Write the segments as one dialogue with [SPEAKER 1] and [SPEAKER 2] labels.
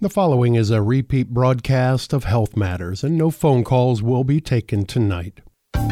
[SPEAKER 1] The following is a repeat broadcast of Health Matters, and no phone calls will be taken tonight.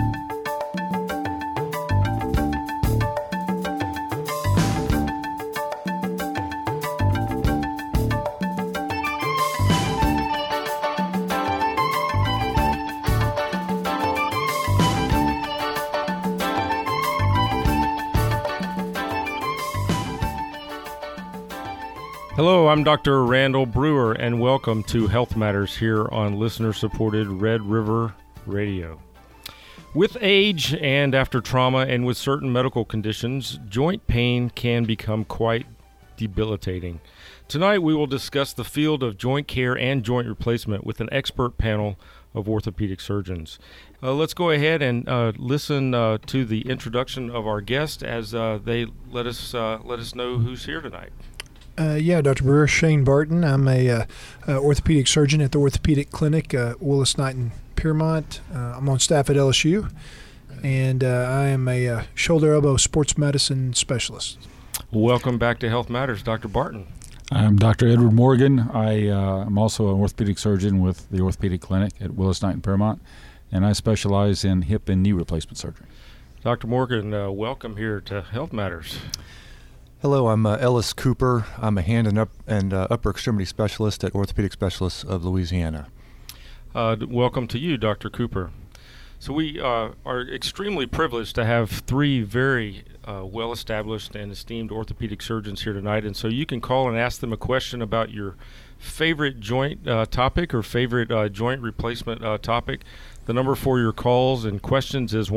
[SPEAKER 2] Hello, I'm Dr. Randall Brewer, and welcome to Health Matters here on listener-supported Red River Radio. With age and after trauma and with certain medical conditions, joint pain can become quite debilitating. Tonight we will discuss the field of joint care and joint replacement with an expert panel of orthopedic surgeons. Let's go ahead and listen to the introduction of our guest as they let us know who's here tonight.
[SPEAKER 3] Dr. Brewer, Shane Barton. I'm a orthopedic surgeon at the Orthopedic Clinic, Willis Knighton, Piermont. I'm on staff at LSU, and I am a shoulder-elbow sports medicine specialist.
[SPEAKER 2] Welcome back to Health Matters, Dr. Barton.
[SPEAKER 4] I'm Dr. Edward Morgan. I'm also an orthopedic surgeon with the Orthopedic Clinic at Willis Knighton, Piermont, and I specialize in hip and knee replacement surgery.
[SPEAKER 2] Dr. Morgan, welcome here to Health Matters.
[SPEAKER 5] Hello, I'm Ellis Cooper. I'm a hand and upper extremity specialist at Orthopedic Specialists of Louisiana.
[SPEAKER 2] Welcome to you, Dr. Cooper. So we are extremely privileged to have three very well-established and esteemed orthopedic surgeons here tonight, and so you can call and ask them a question about your favorite joint topic or favorite joint replacement topic. The number for your calls and questions is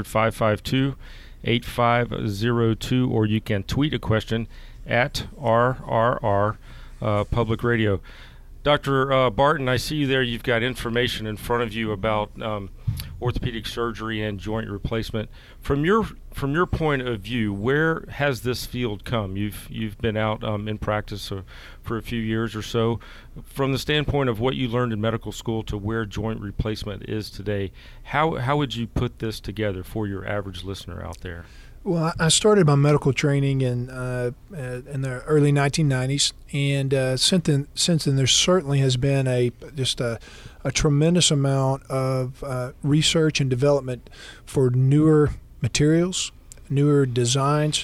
[SPEAKER 2] 1-800-552-8502, or you can tweet a question at RRR Public Radio. Dr. Barton, I see you there. You've got information in front of you about orthopedic surgery and joint replacement. From your point of view, where has this field come? You've been out in practice for a few years or so. From the standpoint of what you learned in medical school to where joint replacement is today, how would you put this together for your average listener out there?
[SPEAKER 3] Well, I started my medical training in the early 1990s, and since then there certainly has been a tremendous amount of research and development for newer materials, newer designs.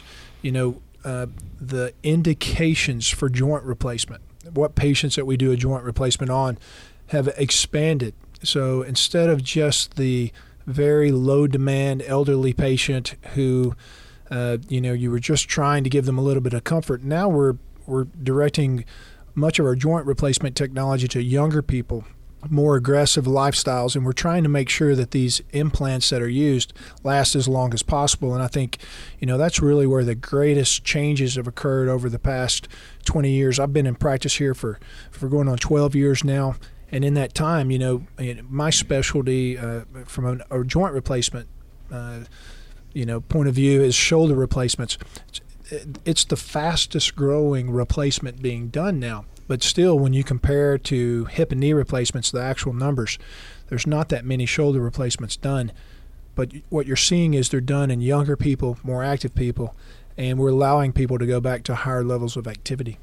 [SPEAKER 3] The indications for joint replacement, what patients that we do a joint replacement on, have expanded. So instead of just the very low demand elderly patient who you were just trying to give them a little bit of comfort, now we're directing much of our joint replacement technology to younger people, more aggressive lifestyles, and we're trying to make sure that these implants that are used last as long as possible. And I think that's really where the greatest changes have occurred over the past 20 years. I've been in practice here for going on 12 years now. And in that time, my specialty from a joint replacement, point of view is shoulder replacements. It's the fastest growing replacement being done now. But still, when you compare to hip and knee replacements, the actual numbers, there's not that many shoulder replacements done. But what you're seeing is they're done in younger people, more active people, and we're allowing people to go back to higher levels of activity.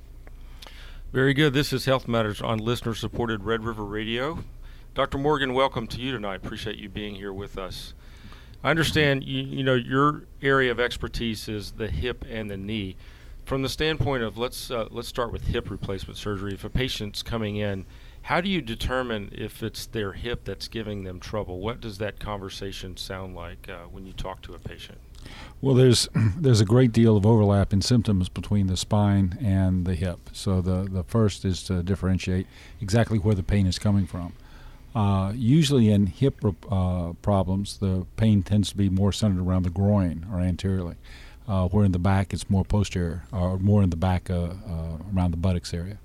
[SPEAKER 2] Very good. This is Health Matters on listener-supported Red River Radio. Dr. Morgan, welcome to you tonight. Appreciate you being here with us. I understand your area of expertise is the hip and the knee. From the standpoint of let's start with hip replacement surgery. If a patient's coming in, how do you determine if it's their hip that's giving them trouble? What does that conversation sound like when you talk to a patient?
[SPEAKER 4] Well, there's a great deal of overlap in symptoms between the spine and the hip. So the first is to differentiate exactly where the pain is coming from. Usually in hip problems, the pain tends to be more centered around the groin or anteriorly, where in the back it's more posterior or more in the back around the buttocks area.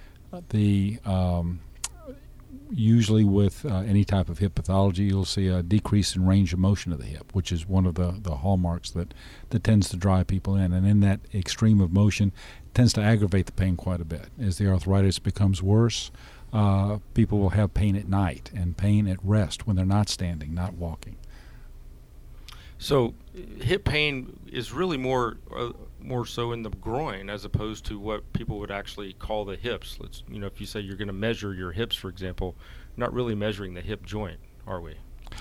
[SPEAKER 4] Usually with any type of hip pathology, you'll see a decrease in range of motion of the hip, which is one of the hallmarks that tends to drive people in. And in that extreme of motion, it tends to aggravate the pain quite a bit. As the arthritis becomes worse, people will have pain at night and pain at rest when they're not standing, not walking.
[SPEAKER 2] So hip pain is really more so in the groin as opposed to what people would actually call the hips. If you say you're going to measure your hips, for example, not really measuring the hip joint, are we?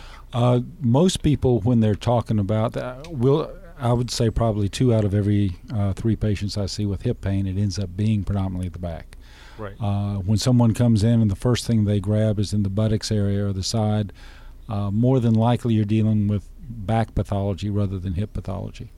[SPEAKER 4] Most people, when they're talking about that, I would say probably 2 out of every 3 patients I see with hip pain, it ends up being predominantly the back.
[SPEAKER 2] Right.
[SPEAKER 4] When someone comes in and the first thing they grab is in the buttocks area or the side, more than likely you're dealing with back pathology rather than hip pathology.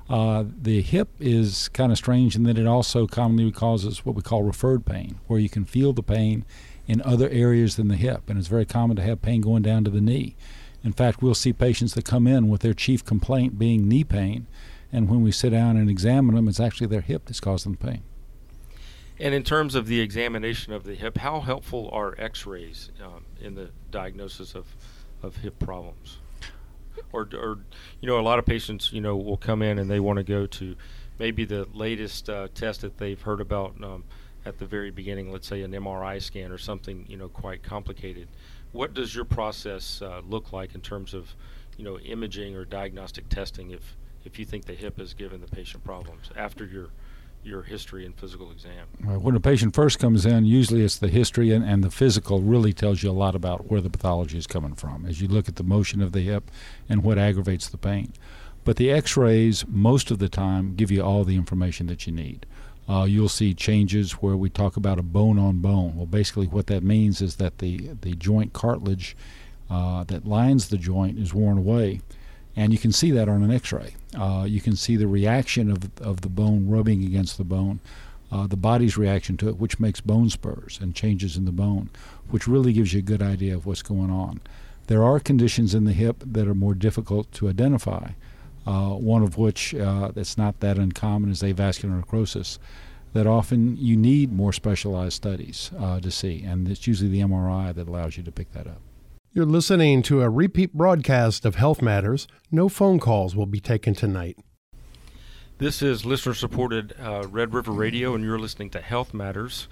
[SPEAKER 4] The hip is kind of strange in that it also commonly causes what we call referred pain, where you can feel the pain in other areas than the hip, and it's very common to have pain going down to the knee. In fact, we'll see patients that come in with their chief complaint being knee pain, and when we sit down and examine them, it's actually their hip that's causing the pain.
[SPEAKER 2] And in terms of the examination of the hip, how helpful are x-rays in the diagnosis of hip problems? Or a lot of patients, will come in and they want to go to maybe the latest test that they've heard about at the very beginning, let's say an MRI scan or something, quite complicated. What does your process look like in terms of, imaging or diagnostic testing if you think the hip has given the patient problems after your history and physical exam?
[SPEAKER 4] When a patient first comes in, usually it's the history and the physical really tells you a lot about where the pathology is coming from as you look at the motion of the hip and what aggravates the pain. But the x-rays most of the time give you all the information that you need. You'll see changes where we talk about a bone on bone. Well, basically what that means is that the joint cartilage that lines the joint is worn away. And you can see that on an x-ray. You can see the reaction of the bone rubbing against the bone, the body's reaction to it, which makes bone spurs and changes in the bone, which really gives you a good idea of what's going on. There are conditions in the hip that are more difficult to identify, one of which that's not that uncommon is avascular necrosis, that often you need more specialized studies to see, and it's usually the MRI that allows you to pick that up.
[SPEAKER 1] You're listening to a repeat broadcast of Health Matters. No phone calls will be taken tonight.
[SPEAKER 2] This is listener-supported Red River Radio, and you're listening to Health Matters.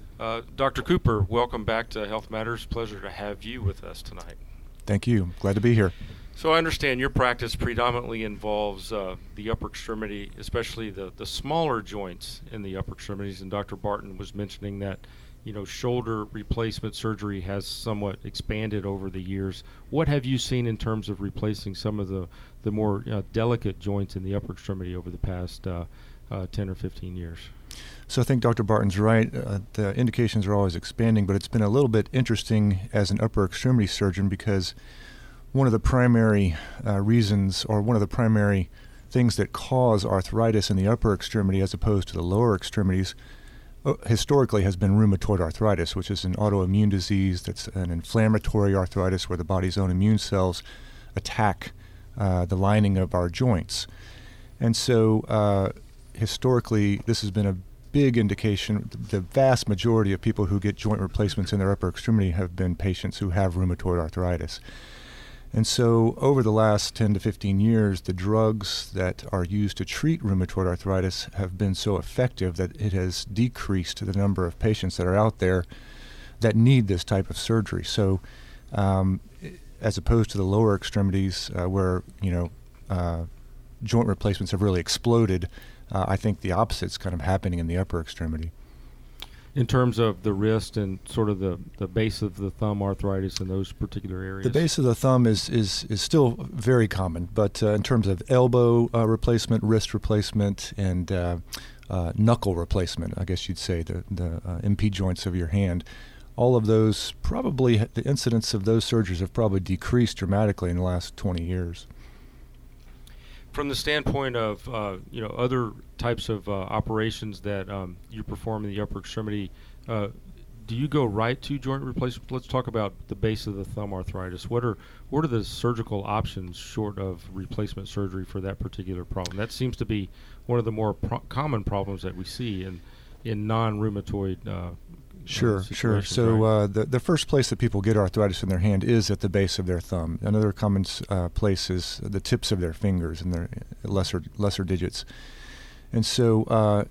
[SPEAKER 2] Dr. Cooper, welcome back to Health Matters. Pleasure to have you with us tonight.
[SPEAKER 5] Thank you. Glad to be here.
[SPEAKER 2] So I understand your practice predominantly involves the upper extremity, especially the smaller joints in the upper extremities, and Dr. Barton was mentioning that shoulder replacement surgery has somewhat expanded over the years. What have you seen in terms of replacing some of the more delicate joints in the upper extremity over the past 10 or 15 years?
[SPEAKER 5] So I think Dr. Barton's right. The indications are always expanding, but it's been a little bit interesting as an upper extremity surgeon because one of the primary reasons or one of the primary things that cause arthritis in the upper extremity as opposed to the lower extremities historically has been rheumatoid arthritis, which is an autoimmune disease that's an inflammatory arthritis where the body's own immune cells attack the lining of our joints. And so historically, this has been a big indication. The vast majority of people who get joint replacements in their upper extremity have been patients who have rheumatoid arthritis. And so over the last 10 to 15 years, the drugs that are used to treat rheumatoid arthritis have been so effective that it has decreased the number of patients that are out there that need this type of surgery. So as opposed to the lower extremities where, joint replacements have really exploded, I think the opposite's kind of happening in the upper extremity.
[SPEAKER 2] In terms of the wrist and sort of the base of the thumb arthritis in those particular areas?
[SPEAKER 5] The base of the thumb is still very common, but in terms of elbow replacement, wrist replacement, and knuckle replacement, I guess you'd say, the MP joints of your hand, all of those probably, the incidence of those surgeries have probably decreased dramatically in the last 20 years.
[SPEAKER 2] From the standpoint of other types of operations that you perform in the upper extremity, do you go right to joint replacement? Let's talk about the base of the thumb arthritis. What are the surgical options short of replacement surgery for that particular problem? That seems to be one of the more common problems that we see in non-rheumatoid
[SPEAKER 5] Sure. So
[SPEAKER 2] right?
[SPEAKER 5] The first place that people get arthritis in their hand is at the base of their thumb. Another common place is the tips of their fingers and their lesser digits. And so,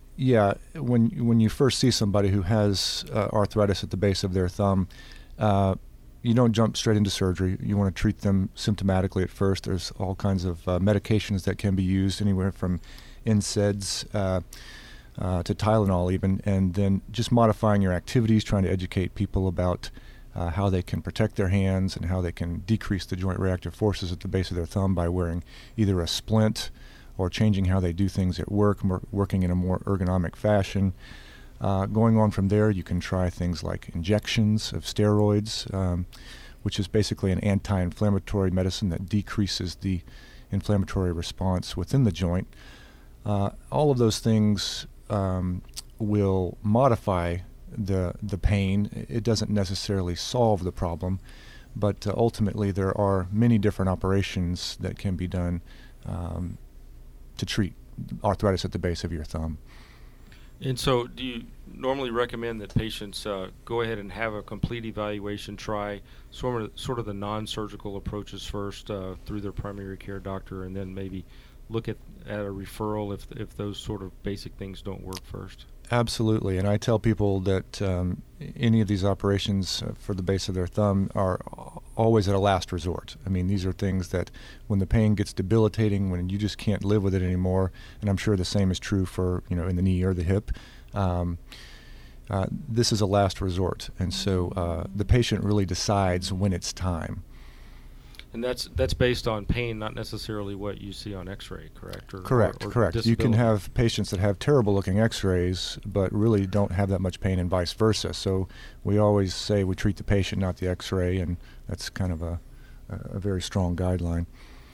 [SPEAKER 5] when you first see somebody who has arthritis at the base of their thumb, you don't jump straight into surgery. You want to treat them symptomatically at first. There's all kinds of medications that can be used, anywhere from NSAIDs to Tylenol even, and then just modifying your activities, trying to educate people about how they can protect their hands and how they can decrease the joint reactive forces at the base of their thumb by wearing either a splint or changing how they do things at work, working in a more ergonomic fashion. Going on from there, you can try things like injections of steroids, which is basically an anti-inflammatory medicine that decreases the inflammatory response within the joint. All of those things will modify the pain. It doesn't necessarily solve the problem, but ultimately there are many different operations that can be done to treat arthritis at the base of your thumb.
[SPEAKER 2] And so do you normally recommend that patients go ahead and have a complete evaluation, try sort of the non-surgical approaches first through their primary care doctor, and then maybe look at a referral if those sort of basic things don't work first?
[SPEAKER 5] Absolutely, and I tell people that any of these operations for the base of their thumb are always at a last resort. I mean, these are things that when the pain gets debilitating, when you just can't live with it anymore, and I'm sure the same is true for, in the knee or the hip, this is a last resort, and so the patient really decides when it's time.
[SPEAKER 2] And that's based on pain, not necessarily what you see on X-ray, correct?
[SPEAKER 5] Correct. You can have patients that have terrible-looking X-rays, but really don't have that much pain, and vice versa. So we always say we treat the patient, not the X-ray, and that's kind of a very strong guideline.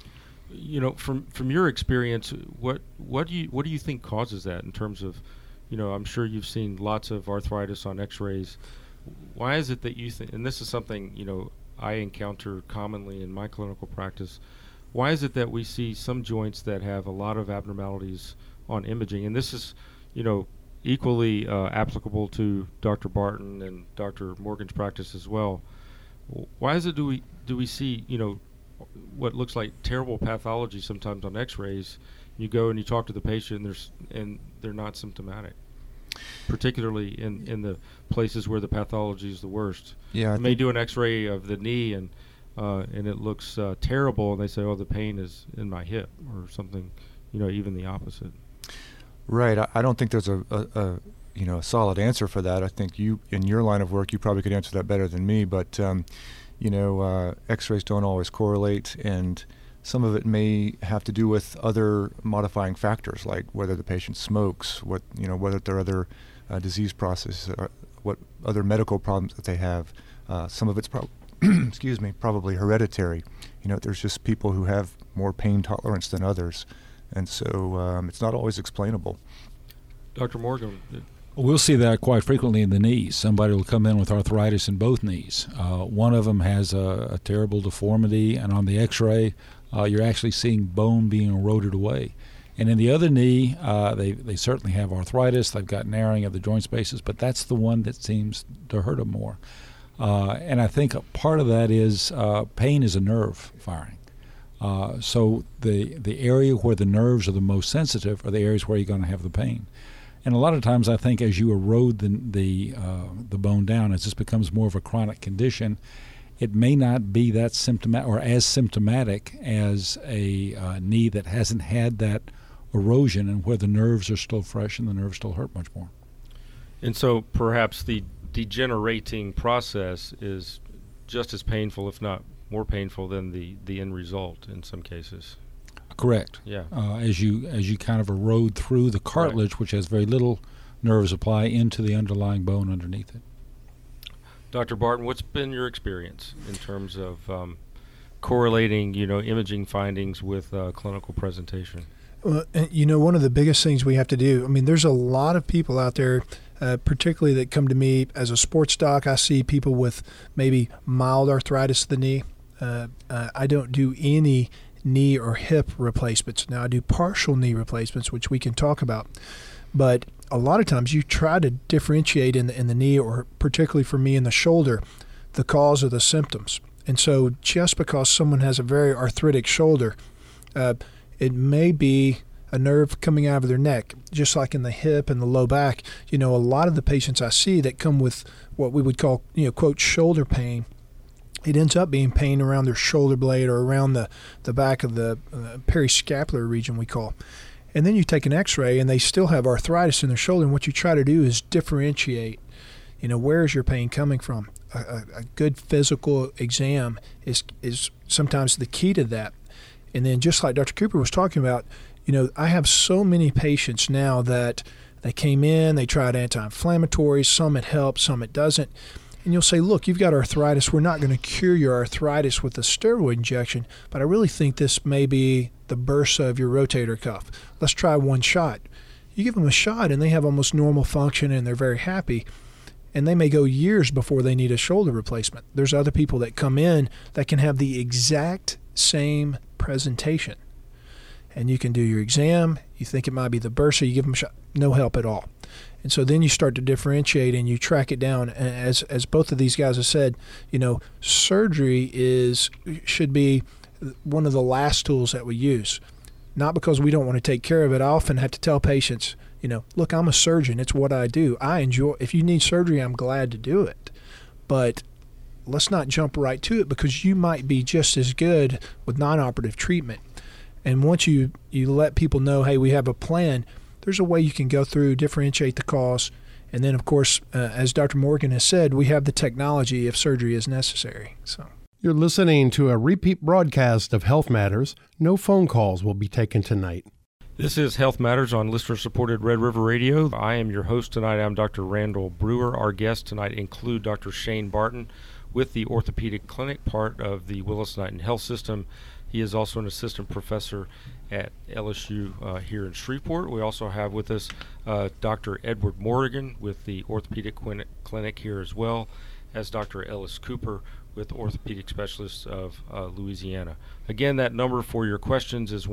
[SPEAKER 5] From your experience, what do you think causes that in terms of, I'm sure you've seen lots of arthritis on X-rays. Why is it that you think, and this is something I encounter commonly in my clinical practice, why is it that we see some joints that have a lot of abnormalities on imaging? And this is, equally applicable to Dr. Barton and Dr. Morgan's practice as well. Why is it do we see, what looks like terrible pathology sometimes on X-rays? You go and you talk to the patient and they're not symptomatic, particularly in the places where the pathology is the worst. Yeah,
[SPEAKER 2] they may do an X-ray of the knee and it looks terrible, and they say, "Oh, the pain is in my hip," or something. Even the opposite.
[SPEAKER 5] Right. I don't think there's a solid answer for that. I think you, in your line of work, you probably could answer that better than me. But X-rays don't always correlate, and some of it may have to do with other modifying factors, like whether the patient smokes, whether there are other disease processes, what other medical problems that they have. Some of it's probably hereditary. There's just people who have more pain tolerance than others, and so it's not always explainable.
[SPEAKER 2] Dr. Morgan.
[SPEAKER 4] We'll see that quite frequently in the knees. Somebody will come in with arthritis in both knees. One of them has a terrible deformity, and on the X-ray, you're actually seeing bone being eroded away. And in the other knee, they certainly have arthritis. They've got narrowing of the joint spaces, but that's the one that seems to hurt them more. And I think a part of that is pain is a nerve firing. So the area where the nerves are the most sensitive are the areas where you're going to have the pain. And a lot of times I think as you erode the bone down, as this becomes more of a chronic condition, it may not be that symptomatic or as symptomatic as a knee that hasn't had that erosion and where the nerves are still fresh and the nerves still hurt much more.
[SPEAKER 2] And so perhaps the degenerating process is just as painful, if not more painful, than the end result in some cases.
[SPEAKER 4] Correct.
[SPEAKER 2] Yeah.
[SPEAKER 4] As you kind of erode through the cartilage, right, which has very little nerve supply, into the underlying bone underneath it.
[SPEAKER 2] Dr. Barton, what's been your experience in terms of correlating, imaging findings with clinical presentation?
[SPEAKER 3] Well, one of the biggest things we have to do, there's a lot of people out there, particularly that come to me as a sports doc. I see people with maybe mild arthritis of the knee. I don't do any knee or hip replacements. Now, I do partial knee replacements, which we can talk about. But a lot of times you try to differentiate in the knee, or particularly for me in the shoulder, the cause of the symptoms. And so just because someone has a very arthritic shoulder, it may be a nerve coming out of their neck, just like in the hip and the low back. A lot of the patients I see that come with what we would call, quote, shoulder pain, it ends up being pain around their shoulder blade or around the back of the periscapular region, we call. And then you take an x-ray and they still have arthritis in their shoulder, and what you try to do is differentiate, where is your pain coming from? A good physical exam is sometimes the key to that. And then just like Dr. Cooper was talking about, I have so many patients now that they came in, they tried anti-inflammatories, some it helps, some it doesn't. And you'll say, look, you've got arthritis. We're not going to cure your arthritis with a steroid injection, but I really think this may be the bursa of your rotator cuff. Let's try one shot. You give them a shot and they have almost normal function and they're very happy. And they may go years before they need a shoulder replacement. There's other people that come in that can have the exact same presentation. And you can do your exam, you think it might be the bursa, you give them a shot, no help at all. And so then you start to differentiate and you track it down. And as both of these guys have said, surgery should be one of the last tools that we use. Not because we don't want to take care of it. I often have to tell patients, look, I'm a surgeon. It's what I do. I enjoy, if you need surgery, I'm glad to do it. But let's not jump right to it, because you might be just as good with non-operative treatment. And once you let people know, hey, we have a plan, there's a way you can go through, differentiate the cause. And then, of course, as Dr. Morgan has said, we have the technology if surgery is necessary. So
[SPEAKER 1] you're listening to a repeat broadcast of Health Matters. No phone calls will be taken tonight.
[SPEAKER 2] This is Health Matters on listener-supported Red River Radio. I am your host tonight. I'm Dr. Randall Brewer. Our guests tonight include Dr. Shane Barton with the orthopedic clinic part of the Willis-Knighton Health System. He is also an assistant professor at LSU here in Shreveport. We also have with us Dr. Edward Morgan with the orthopedic clinic here, as well as Dr. Ellis Cooper with Orthopedic Specialists of Louisiana. Again, that number for your questions is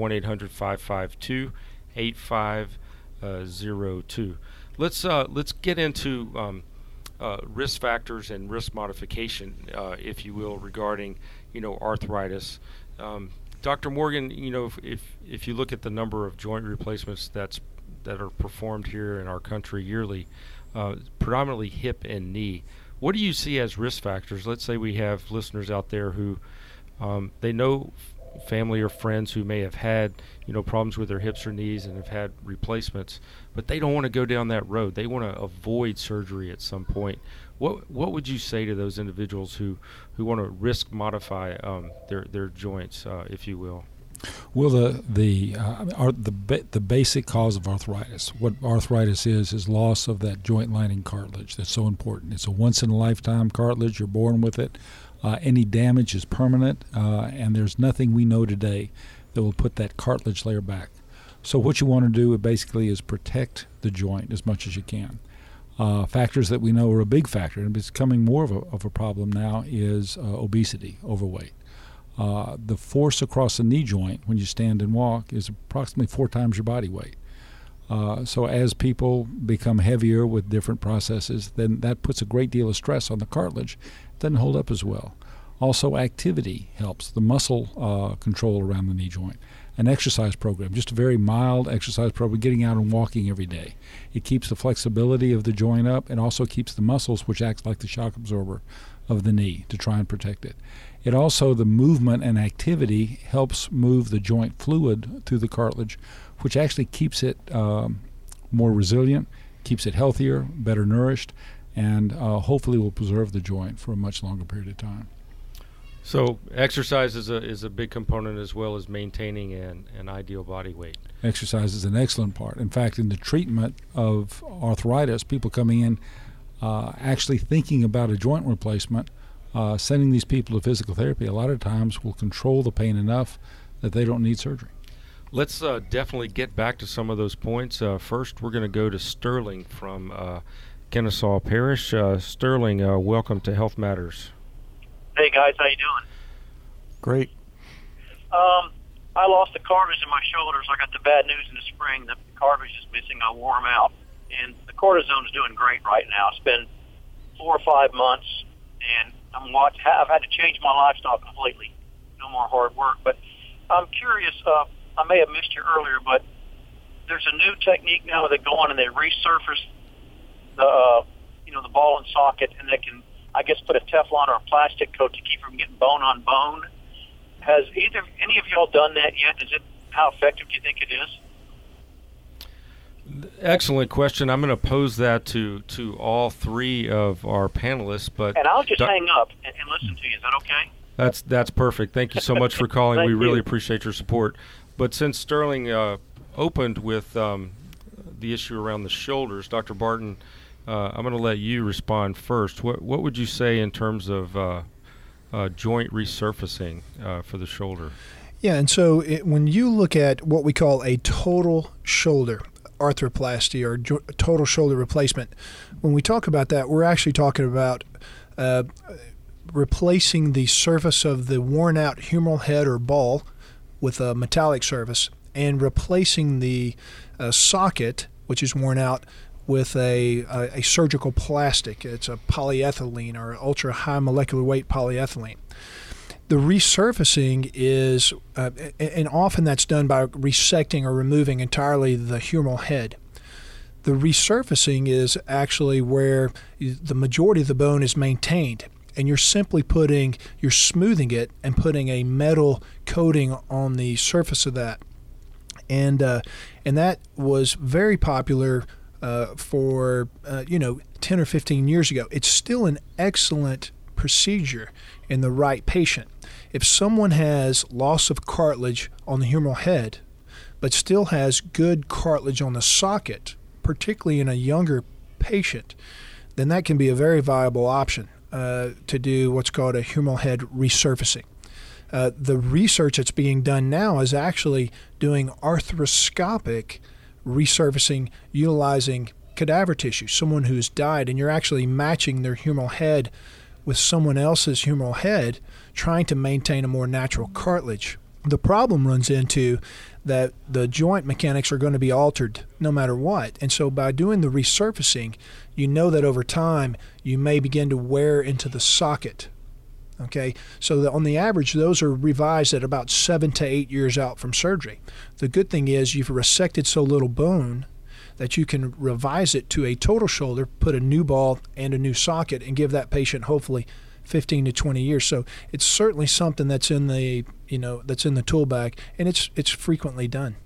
[SPEAKER 2] 1-800-552-8502. Let's get into risk factors and risk modification, if you will, regarding arthritis. Dr. Morgan, if you look at the number of joint replacements that are performed here in our country yearly, predominantly hip and knee, what do you see as risk factors? Let's say we have listeners out there who they know family or friends who may have had problems with their hips or knees and have had replacements, but they don't want to go down that road. They want to avoid surgery at some point. What would you say to those individuals who want to risk modify their joints, if you will?
[SPEAKER 4] Well, the basic cause of arthritis, what arthritis is loss of that joint lining cartilage. That's so important. It's a once-in-a-lifetime cartilage. You're born with it. Any damage is permanent, and there's nothing we know today that will put that cartilage layer back. So what you want to do basically is protect the joint as much as you can. Factors that we know are a big factor, and it's becoming more of a problem now, is obesity, overweight. The force across the knee joint when you stand and walk is approximately 4 times your body weight. So as people become heavier with different processes, then that puts a great deal of stress on the cartilage. It doesn't hold up as well. Also, activity helps, the muscle control around the knee joint. An exercise program, just a very mild exercise program, getting out and walking every day. It keeps the flexibility of the joint up and also keeps the muscles, which acts like the shock absorber of the knee, to try and protect it. It also, the movement and activity helps move the joint fluid through the cartilage, which actually keeps it more resilient, keeps it healthier, better nourished, and hopefully will preserve the joint for a much longer period of time.
[SPEAKER 2] So exercise is a big component, as well as maintaining an ideal body weight.
[SPEAKER 4] Exercise is an excellent part. In fact, in the treatment of arthritis, people coming in actually thinking about a joint replacement, sending these people to physical therapy a lot of times will control the pain enough that they don't need surgery.
[SPEAKER 2] Let's definitely get back to some of those points. First, we're going to go to Sterling from Kennesaw Parish. Sterling, welcome to Health Matters.
[SPEAKER 6] Hey guys, how you doing?
[SPEAKER 5] Great.
[SPEAKER 6] I lost the cartilage in my shoulders. I got the bad news in the spring. The cartilage is missing. I wore them out, and the cortisone is doing great right now. It's been 4 or 5 months, and I've had to change my lifestyle completely. No more hard work. But I'm curious. I may have missed you earlier, but there's a new technique now where they go on and they resurface the ball and socket, and they can I guess, put a Teflon or a plastic coat to keep from getting bone on bone. Has any of y'all done that yet? How effective do you think it is?
[SPEAKER 2] Excellent question. I'm going to pose that to all three of our panelists, but
[SPEAKER 6] and I'll just hang up and listen to you. Is that okay?
[SPEAKER 2] That's perfect. Thank you so much for calling.
[SPEAKER 6] Thank
[SPEAKER 2] we really
[SPEAKER 6] you.
[SPEAKER 2] appreciate your support. But since Sterling opened with the issue around the shoulders, Dr. Barton, I'm going to let you respond first. What would you say in terms of joint resurfacing for the shoulder?
[SPEAKER 3] Yeah, and so when you look at what we call a total shoulder arthroplasty or total shoulder replacement, when we talk about that, we're actually talking about replacing the surface of the worn out humeral head or ball with a metallic surface and replacing the socket, which is worn out, with a surgical plastic. It's a polyethylene or ultra high molecular weight polyethylene. The resurfacing is, and often that's done by resecting or removing entirely the humeral head. The resurfacing is actually where the majority of the bone is maintained, and you're smoothing it and putting a metal coating on the surface of that. And that was very popular for 10 or 15 years ago. It's still an excellent procedure in the right patient. If someone has loss of cartilage on the humeral head, but still has good cartilage on the socket, particularly in a younger patient, then that can be a very viable option to do what's called a humeral head resurfacing. The research that's being done now is actually doing arthroscopic resurfacing utilizing cadaver tissue, someone who's died, and you're actually matching their humeral head with someone else's humeral head, trying to maintain a more natural cartilage. The problem runs into that the joint mechanics are going to be altered no matter what. And so by doing the resurfacing, you know that over time you may begin to wear into the socket. Okay, so on the average, those are revised at about 7 to 8 years out from surgery. The good thing is you've resected so little bone that you can revise it to a total shoulder, put a new ball and a new socket, and give that patient hopefully 15 to 20 years. So it's certainly something that's in the tool bag, and it's frequently done.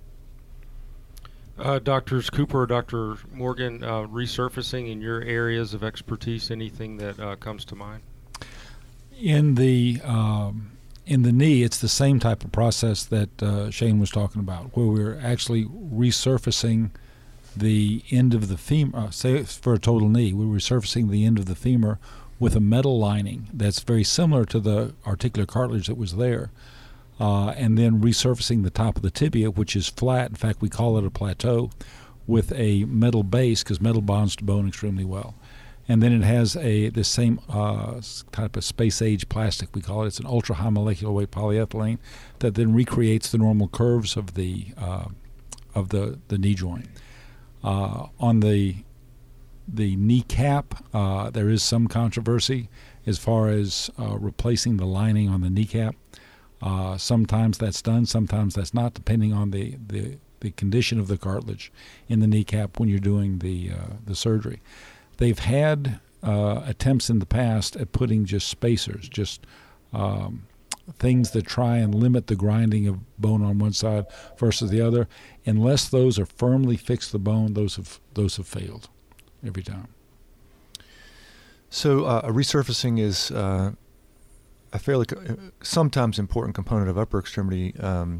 [SPEAKER 2] Doctors Cooper or Dr. Morgan, resurfacing in your areas of expertise, anything that comes to mind?
[SPEAKER 4] In the knee, it's the same type of process that Shane was talking about, where we're actually resurfacing the end of the femur. Say for a total knee, we're resurfacing the end of the femur with a metal lining that's very similar to the articular cartilage that was there, and then resurfacing the top of the tibia, which is flat. In fact, we call it a plateau, with a metal base because metal bonds to bone extremely well. And then it has the same type of space-age plastic, we call it. It's an ultra-high molecular weight polyethylene that then recreates the normal curves of the knee joint. On the kneecap, there is some controversy as far as replacing the lining on the kneecap. Sometimes that's done, sometimes that's not, depending on the condition of the cartilage in the kneecap when you're doing the surgery. They've had attempts in the past at putting just spacers, just things that try and limit the grinding of bone on one side versus the other. Unless those are firmly fixed to the bone, those have failed every time.
[SPEAKER 5] So a resurfacing is a fairly sometimes important component of upper extremity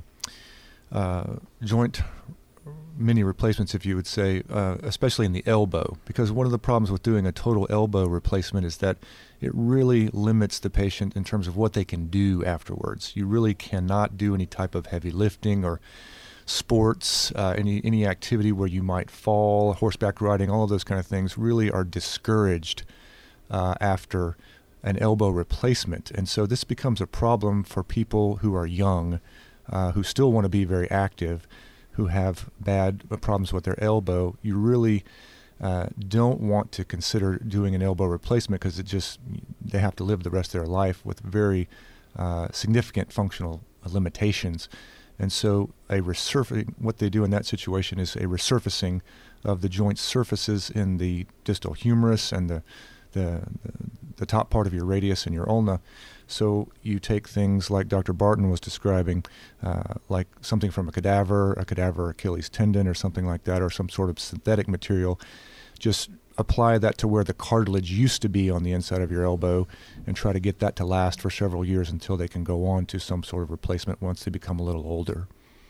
[SPEAKER 5] joint mini replacements, if you would say, especially in the elbow, because one of the problems with doing a total elbow replacement is that it really limits the patient in terms of what they can do afterwards. You really cannot do any type of heavy lifting or sports, any activity where you might fall, horseback riding, all of those kind of things really are discouraged after an elbow replacement. And so this becomes a problem for people who are young, who still want to be very active, who have bad problems with their elbow. You really don't want to consider doing an elbow replacement because they have to live the rest of their life with very significant functional limitations. And so what they do in that situation is a resurfacing of the joint surfaces in the distal humerus and the top part of your radius and your ulna. So you take things like Dr. Barton was describing, like something from a cadaver Achilles tendon or something like that, or some sort of synthetic material. Just apply that to where the cartilage used to be on the inside of your elbow and try to get that to last for several years until they can go on to some sort of replacement once they become a little older.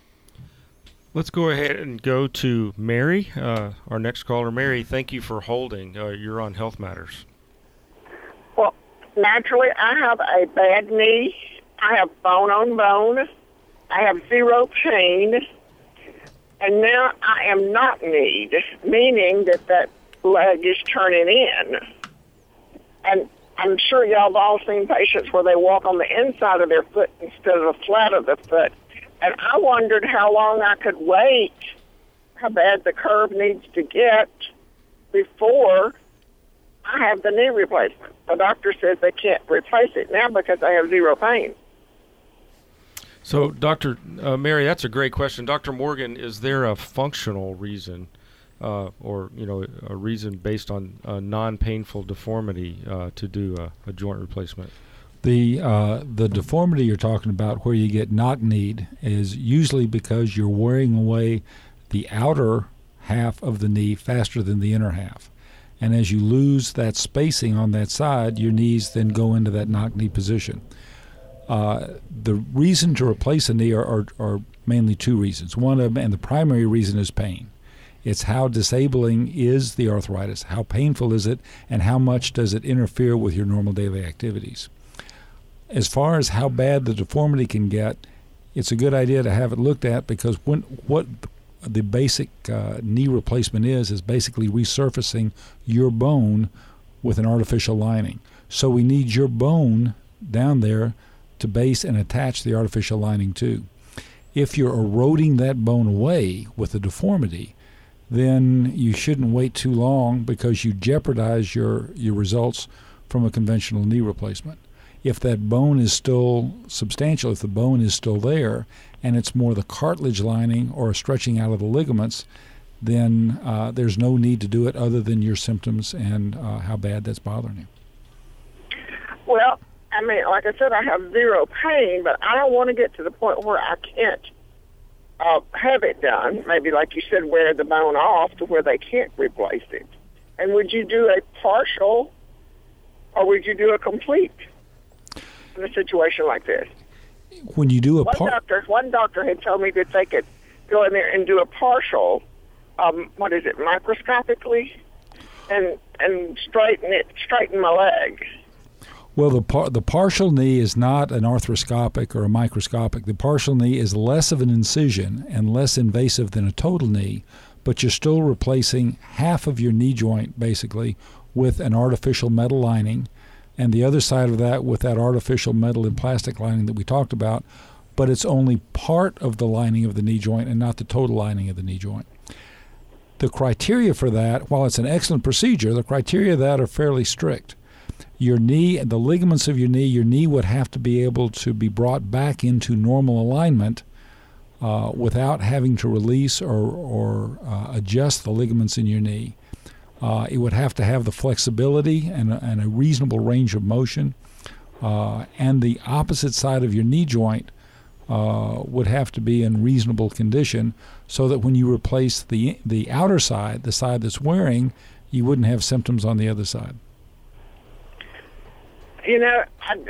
[SPEAKER 2] Let's go ahead and go to Mary, our next caller. Mary, thank you for holding. You're on Health Matters.
[SPEAKER 7] Well, naturally, I have a bad knee. I have bone on bone. I have zero pain. And now I am knock-kneed, meaning that leg is turning in. And I'm sure y'all have all seen patients where they walk on the inside of their foot instead of the flat of the foot. And I wondered how long I could wait, how bad the curve needs to get before I have the knee replacement. The doctor says they can't replace it now because I have zero pain.
[SPEAKER 2] So, Dr. Mary, that's a great question. Dr. Morgan, is there a functional reason or a reason based on non-painful deformity to do a joint replacement?
[SPEAKER 4] The deformity you're talking about, where you get knock-kneed, is usually because you're wearing away the outer half of the knee faster than the inner half. And as you lose that spacing on that side, your knees then go into that knock-knee position. The reason to replace a knee are mainly two reasons. One of them, and the primary reason, is pain. It's how disabling is the arthritis, how painful is it, and how much does it interfere with your normal daily activities. As far as how bad the deformity can get, it's a good idea to have it looked at, because what the basic knee replacement is basically resurfacing your bone with an artificial lining. So we need your bone down there to base and attach the artificial lining to. If you're eroding that bone away with a deformity, then you shouldn't wait too long, because you jeopardize your results from a conventional knee replacement. If that bone is still substantial, if the bone is still there, and it's more the cartilage lining or a stretching out of the ligaments, then there's no need to do it other than your symptoms and how bad that's bothering you.
[SPEAKER 7] Well, I mean, like I said, I have zero pain, but I don't want to get to the point where I can't have it done. Maybe, like you said, wear the bone off to where they can't replace it. And would you do a partial, or would you do a complete in a situation like this?
[SPEAKER 4] When you do a
[SPEAKER 7] one doctor had told me that they could go in there and do a partial, microscopically, and straighten my leg.
[SPEAKER 4] Well, the partial knee is not an arthroscopic or a microscopic. The partial knee is less of an incision and less invasive than a total knee, but you're still replacing half of your knee joint, basically, with an artificial metal lining, and the other side of that with that artificial metal and plastic lining that we talked about, but it's only part of the lining of the knee joint and not the total lining of the knee joint. The criteria for that, while it's an excellent procedure, the criteria of that are fairly strict. Your knee, the ligaments of your knee would have to be able to be brought back into normal alignment without having to release or adjust the ligaments in your knee. It would have to have the flexibility and a reasonable range of motion, and the opposite side of your knee joint would have to be in reasonable condition, so that when you replace the outer side, the side that's wearing, you wouldn't have symptoms on the other side.
[SPEAKER 7] You know,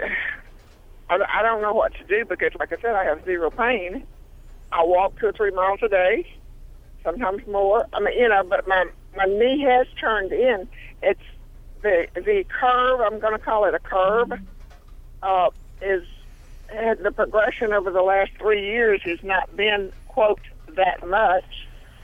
[SPEAKER 7] I don't know what to do, because, like I said, I have zero pain. I walk 2 or 3 miles a day, sometimes more. I mean, but my knee has turned in. It's the curve, I'm going to call it a curve, the progression over the last 3 years has not been, quote, that much.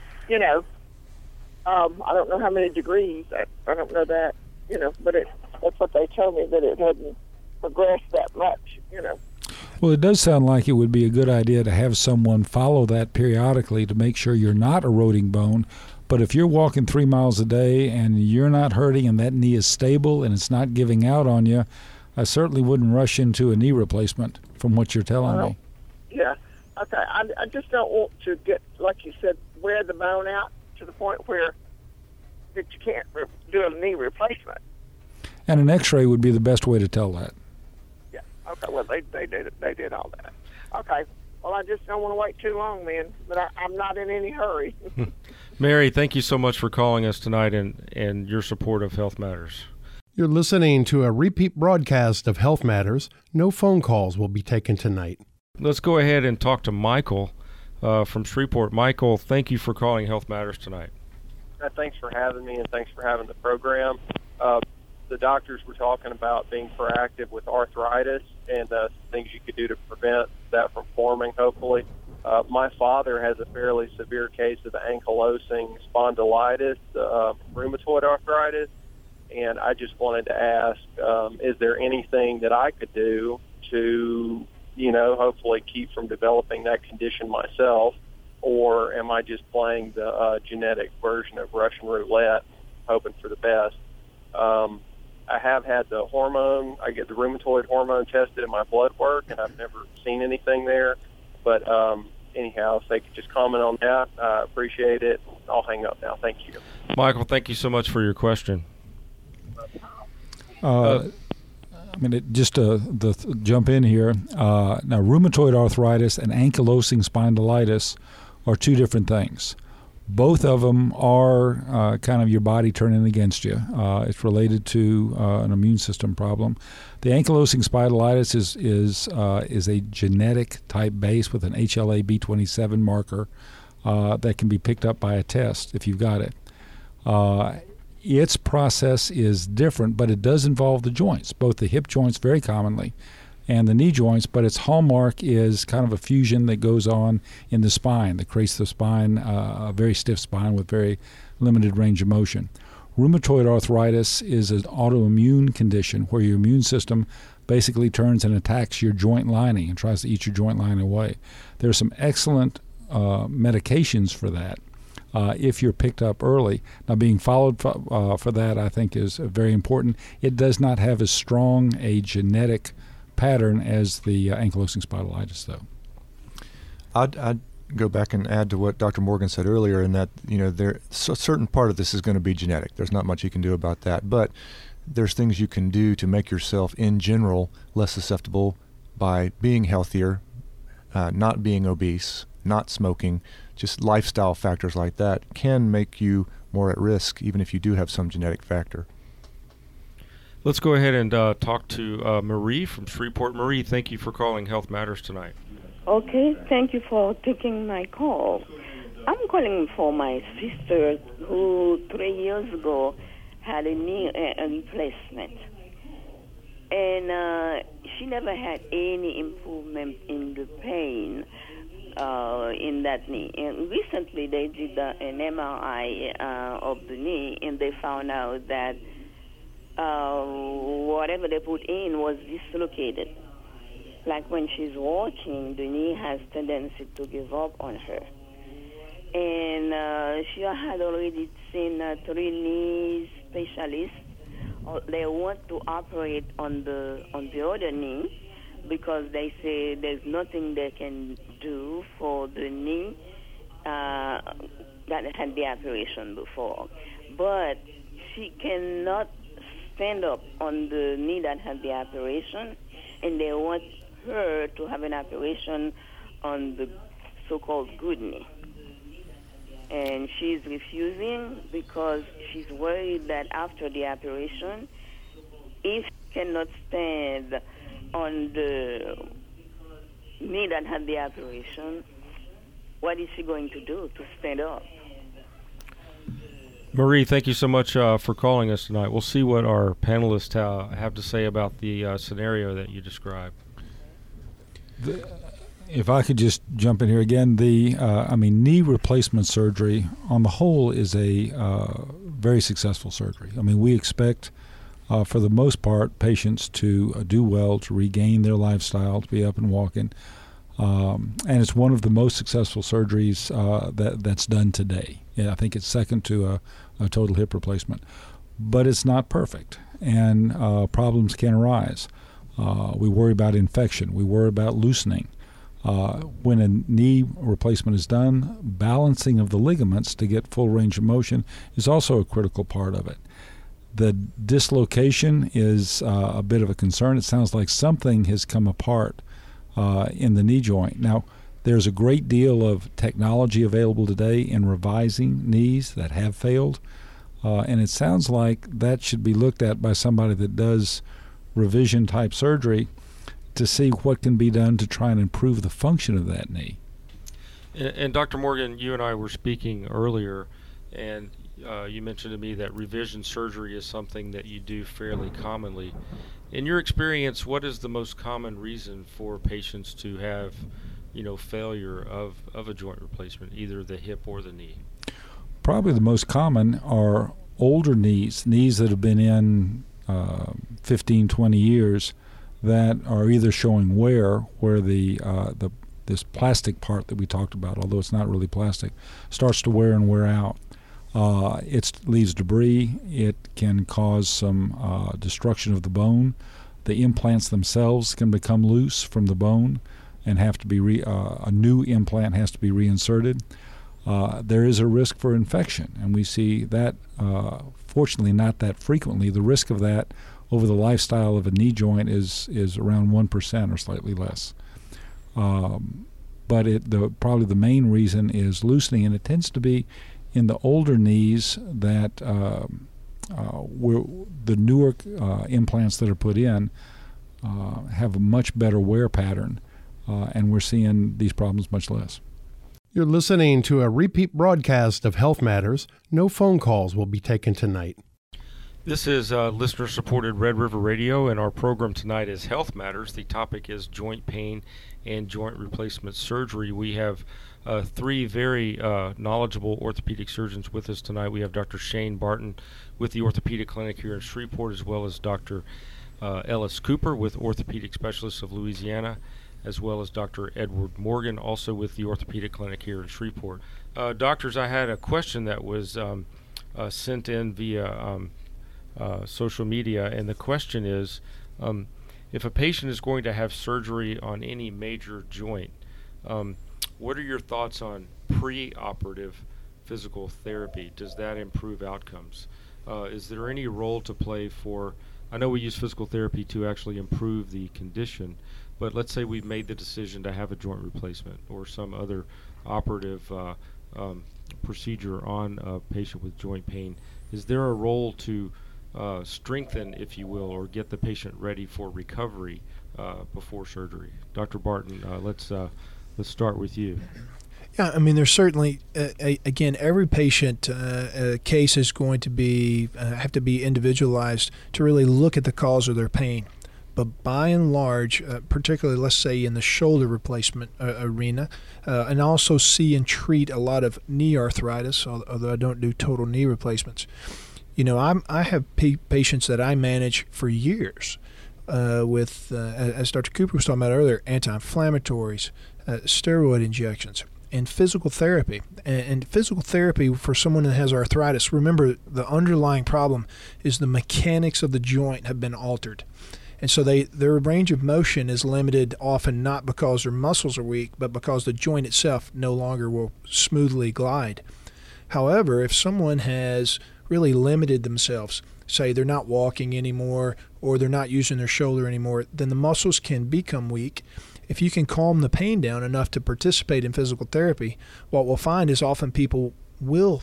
[SPEAKER 7] I don't know how many degrees. I don't know that, but that's what they tell me, that it hadn't progressed that much,
[SPEAKER 4] Well, it does sound like it would be a good idea to have someone follow that periodically to make sure you're not eroding bone. But if you're walking 3 miles a day and you're not hurting and that knee is stable and it's not giving out on you, I certainly wouldn't rush into a knee replacement from what you're telling me.
[SPEAKER 7] Yeah. Okay. I just don't want to get, like you said, wear the bone out to the point where that you can't do a knee replacement.
[SPEAKER 4] And an X-ray would be the best way to tell that.
[SPEAKER 7] Yeah. Okay. Well, they did all that. Okay. Well, I just don't want to wait too long, then. But I'm not in any hurry.
[SPEAKER 2] Mary, thank you so much for calling us tonight and your support of Health Matters.
[SPEAKER 1] You're listening to a repeat broadcast of Health Matters. No phone calls will be taken tonight.
[SPEAKER 2] Let's go ahead and talk to Michael from Shreveport. Michael, thank you for calling Health Matters tonight.
[SPEAKER 8] Thanks for having me, and thanks for having the program. The doctors were talking about being proactive with arthritis and things you could do to prevent that from forming, hopefully. My father has a fairly severe case of ankylosing spondylitis, rheumatoid arthritis, and I just wanted to ask, is there anything that I could do to, hopefully keep from developing that condition myself, or am I just playing the genetic version of Russian roulette, hoping for the best? I have had the hormone. I get the rheumatoid hormone tested in my blood work, and I've never seen anything there. But anyhow, if they could just comment on that, I appreciate it. I'll hang up now. Thank you.
[SPEAKER 2] Michael, thank you so much for your question.
[SPEAKER 4] Just to jump in here, now rheumatoid arthritis and ankylosing spondylitis are two different things. Both of them are kind of your body turning against you. It's related to an immune system problem. The ankylosing spondylitis is a genetic type base with an HLA-B27 marker that can be picked up by a test if you've got it. Its process is different, but it does involve the joints, both the hip joints very commonly and the knee joints, but its hallmark is kind of a fusion that goes on in the spine that creates the spine, a very stiff spine with very limited range of motion. Rheumatoid arthritis is an autoimmune condition where your immune system basically turns and attacks your joint lining and tries to eat your joint lining away. There are some excellent medications for that if you're picked up early. Now, being followed for that, I think, is very important. It does not have as strong a genetic pattern as the ankylosing spondylitis, though.
[SPEAKER 5] I'd go back and add to what Dr. Morgan said earlier, in that a certain part of this is going to be genetic. There's not much you can do about that, but there's things you can do to make yourself, in general, less susceptible by being healthier, not being obese, not smoking. Just lifestyle factors like that can make you more at risk, even if you do have some genetic factor.
[SPEAKER 2] Let's go ahead and talk to Marie from Shreveport. Marie, thank you for calling Health Matters tonight.
[SPEAKER 9] Okay, thank you for taking my call. I'm calling for my sister who 3 years ago had a knee replacement. And she never had any improvement in the pain in that knee. And recently they did an MRI of the knee, and they found out that whatever they put in was dislocated. Like when she's walking, the knee has tendency to give up on her. And she had already seen 3 knee specialists. They want to operate on the other knee because they say there's nothing they can do for the knee that had the operation before. But she cannot stand up on the knee that had the operation, and they want her to have an operation on the so-called good knee. And she's refusing because she's worried that after the operation, if she cannot stand on the knee that had the operation, what is she going to do to stand up?
[SPEAKER 2] Marie, thank you so much for calling us tonight. We'll see what our panelists have to say about the scenario that you described.
[SPEAKER 4] If I could just jump in here again, knee replacement surgery on the whole is a very successful surgery. I mean, we expect, for the most part, patients to do well, to regain their lifestyle, to be up and walking. And it's one of the most successful surgeries that's done today. Yeah, I think it's second to a total hip replacement. But it's not perfect, and problems can arise. We worry about infection. We worry about loosening. When a knee replacement is done, balancing of the ligaments to get full range of motion is also a critical part of it. The dislocation is a bit of a concern. It sounds like something has come apart in the knee joint. Now, there's a great deal of technology available today in revising knees that have failed, and it sounds like that should be looked at by somebody that does revision-type surgery to see what can be done to try and improve the function of that knee.
[SPEAKER 2] And Dr. Morgan, you and I were speaking earlier, and you mentioned to me that revision surgery is something that you do fairly commonly. In your experience, what is the most common reason for patients to have, failure of a joint replacement, either the hip or the knee?
[SPEAKER 4] Probably the most common are older knees that have been in 15, 20 years that are either showing wear, where this plastic part that we talked about, although it's not really plastic, starts to wear and wear out. It leaves debris. It can cause some destruction of the bone. The implants themselves can become loose from the bone and have to be a new implant has to be reinserted. There is a risk for infection, and we see that, fortunately, not that frequently. The risk of that over the lifestyle of a knee joint is around 1% or slightly less. But probably the main reason is loosening, and it tends to be in the older knees that where the newer implants that are put in have a much better wear pattern, and we're seeing these problems much less.
[SPEAKER 1] You're listening to a repeat broadcast of Health Matters. No phone calls will be taken tonight.
[SPEAKER 2] This is listener-supported Red River Radio, and our program tonight is Health Matters. The topic is joint pain and joint replacement surgery. We have three very knowledgeable orthopedic surgeons with us tonight. We have Dr. Shane Barton with the Orthopedic Clinic here in Shreveport, as well as Dr. Ellis Cooper with Orthopedic Specialists of Louisiana, as well as Dr. Edward Morgan, also with the Orthopedic Clinic here in Shreveport. Doctors, I had a question that was sent in via social media, and the question is, if a patient is going to have surgery on any major joint, what are your thoughts on pre-operative physical therapy? Does that improve outcomes? Is there any role to play for, I know we use physical therapy to actually improve the condition, but let's say we've made the decision to have a joint replacement or some other operative procedure on a patient with joint pain. Is there a role to strengthen, if you will, or get the patient ready for recovery before surgery? Dr. Barton, let's start with you.
[SPEAKER 3] Yeah, I mean, there's certainly, again, every patient case is going to have to be individualized to really look at the cause of their pain. But by and large, particularly, let's say, in the shoulder replacement arena, and also see and treat a lot of knee arthritis, although I don't do total knee replacements. I have patients that I manage for years with, as Dr. Cooper was talking about earlier, anti-inflammatories, steroid injections, and physical therapy. And physical therapy for someone that has arthritis, remember, the underlying problem is the mechanics of the joint have been altered. And so their range of motion is limited, often not because their muscles are weak, but because the joint itself no longer will smoothly glide. However, if someone has really limited themselves, say they're not walking anymore or they're not using their shoulder anymore, then the muscles can become weak. If you can calm the pain down enough to participate in physical therapy, what we'll find is often people will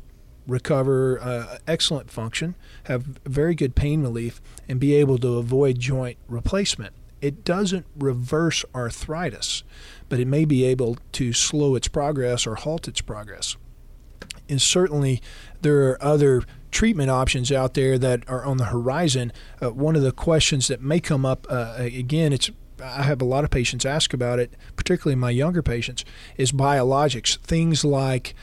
[SPEAKER 3] recover excellent function, have very good pain relief, and be able to avoid joint replacement. It doesn't reverse arthritis, but it may be able to slow its progress or halt its progress. And certainly there are other treatment options out there that are on the horizon. One of the questions that may come up, again, I have a lot of patients ask about it, particularly my younger patients, is biologics. Things like,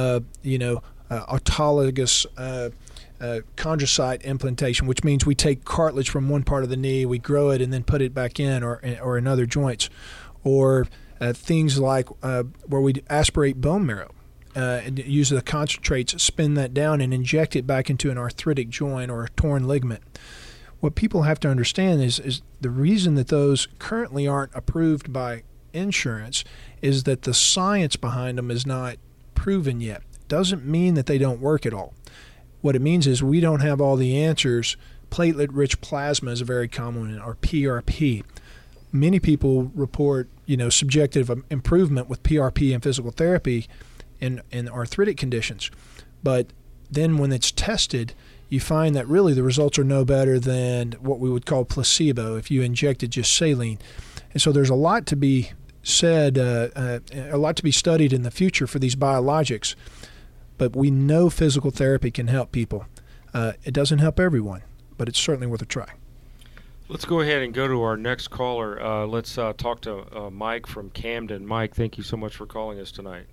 [SPEAKER 3] autologous chondrocyte implantation, which means we take cartilage from one part of the knee, we grow it, and then put it back in, or in other joints. Or things like where we aspirate bone marrow. And use the concentrates, spin that down, and inject it back into an arthritic joint or a torn ligament. What people have to understand is the reason that those currently aren't approved by insurance is that the science behind them is not proven yet. Doesn't mean that they don't work at all. What it means is we don't have all the answers. Platelet-rich plasma is a very common one, or PRP. Many people report, subjective improvement with PRP and physical therapy in arthritic conditions. But then when it's tested, you find that really the results are no better than what we would call placebo if you injected just saline. And so there's a lot to be said, a lot to be studied in the future for these biologics. But we know physical therapy can help people. It doesn't help everyone, but it's certainly worth a try.
[SPEAKER 2] Let's go ahead and go to our next caller. Let's talk to Mike from Camden. Mike, thank you so much for calling us tonight.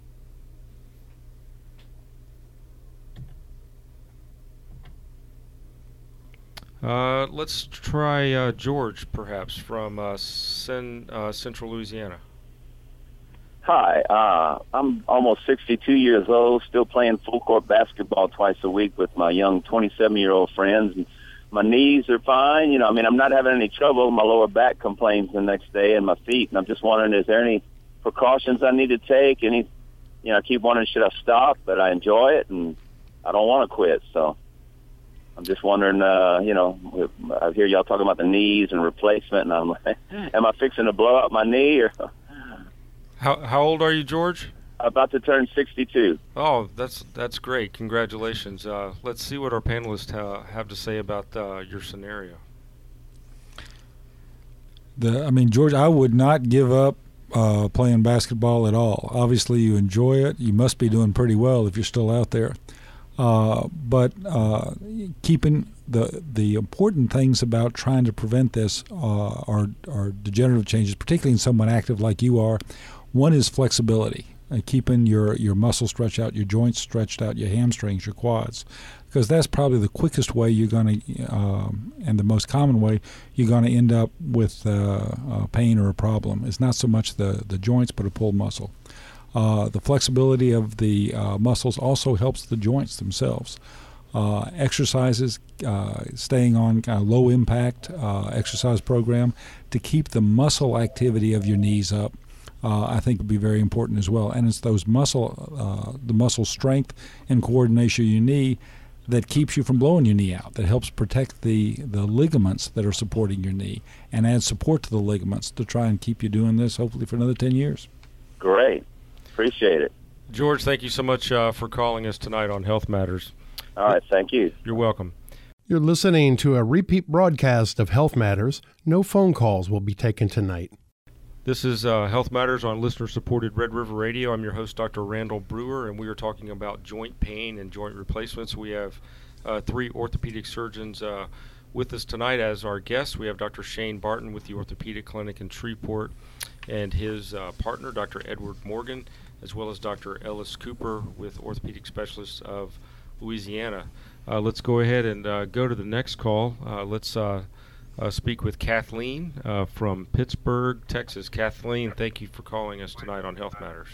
[SPEAKER 2] Let's try George, perhaps, from Central Louisiana.
[SPEAKER 10] Hi, I'm almost 62 years old, still playing full-court basketball twice a week with my young 27-year-old friends. And my knees are fine. I'm not having any trouble. My lower back complains the next day and my feet. And I'm just wondering, is there any precautions I need to take? I keep wondering, should I stop? But I enjoy it, and I don't want to quit. So I'm just wondering, I hear y'all talking about the knees and replacement, and I'm like, am I fixing to blow out my knee? Or
[SPEAKER 2] How old are you, George?
[SPEAKER 10] About to turn 62.
[SPEAKER 2] Oh, that's great. Congratulations. Let's see what our panelists have to say about your scenario.
[SPEAKER 4] George, I would not give up playing basketball at all. Obviously, you enjoy it. You must be doing pretty well if you're still out there. But keeping the important things about trying to prevent this are degenerative changes, particularly in someone active like you are. One is flexibility, keeping your muscles stretched out, your joints stretched out, your hamstrings, your quads, because that's probably the quickest way you're going to, and the most common way you're going to end up with pain or a problem. It's not so much the joints, but a pulled muscle. The flexibility of the muscles also helps the joints themselves. Exercises, staying on kind of low impact exercise program to keep the muscle activity of your knees up, I think would be very important as well. And it's those the muscle strength and coordination of your knee that keeps you from blowing your knee out, that helps protect the ligaments that are supporting your knee and adds support to the ligaments to try and keep you doing this hopefully for another 10 years.
[SPEAKER 10] Great. Appreciate it.
[SPEAKER 2] George, thank you so much for calling us tonight on Health Matters.
[SPEAKER 10] All right, thank you.
[SPEAKER 2] You're welcome.
[SPEAKER 1] You're listening to a repeat broadcast of Health Matters. No phone calls will be taken tonight.
[SPEAKER 2] This is Health Matters on listener-supported Red River Radio. I'm your host, Dr. Randall Brewer, and we are talking about joint pain and joint replacements. We have 3 orthopedic surgeons with us tonight as our guests. We have Dr. Shane Barton with the Orthopedic Clinic in Shreveport and his partner, Dr. Edward Morgan, as well as Dr. Ellis Cooper with Orthopedic Specialists of Louisiana. Let's go ahead and go to the next call. Let's speak with Kathleen from Pittsburgh, Texas. Kathleen, thank you for calling us tonight on Health Matters.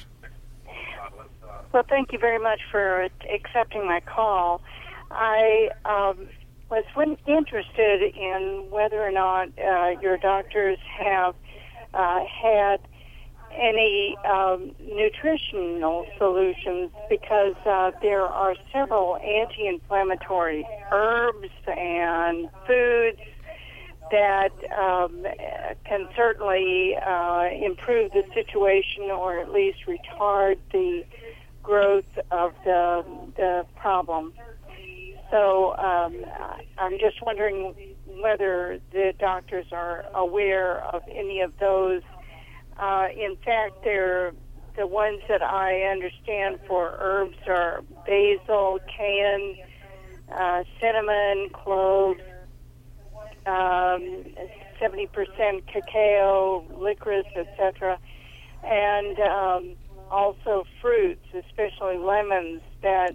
[SPEAKER 11] Well, thank you very much for accepting my call. I was interested in whether or not your doctors have had any nutritional solutions, because there are several anti-inflammatory herbs and foods that can certainly improve the situation or at least retard the growth of the problem. So I'm just wondering whether the doctors are aware of any of those. In fact, the ones that I understand for herbs are basil, cayenne, cinnamon, cloves, 70% cacao, licorice, etc., and also fruits, especially lemons, that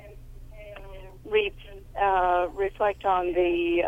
[SPEAKER 11] reflect on the